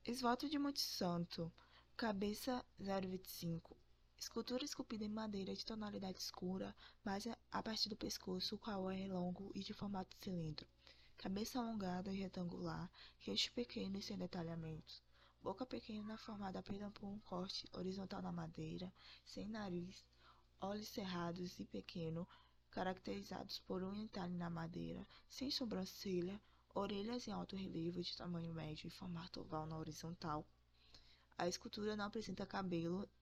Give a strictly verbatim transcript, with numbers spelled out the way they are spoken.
Esvoto de Monte Santo, cabeça zero vinte e cinco. Escultura esculpida em madeira de tonalidade escura, base a partir do pescoço, o qual é longo e de formato de cilindro. Cabeça alongada e retangular, queixo pequeno e sem detalhamentos. Boca pequena formada apenas por um corte horizontal na madeira, sem nariz. Olhos cerrados e pequeno, caracterizados por um entalhe na madeira, sem sobrancelha. Orelhas em alto relevo de tamanho médio e formato oval na horizontal. A escultura não apresenta cabelo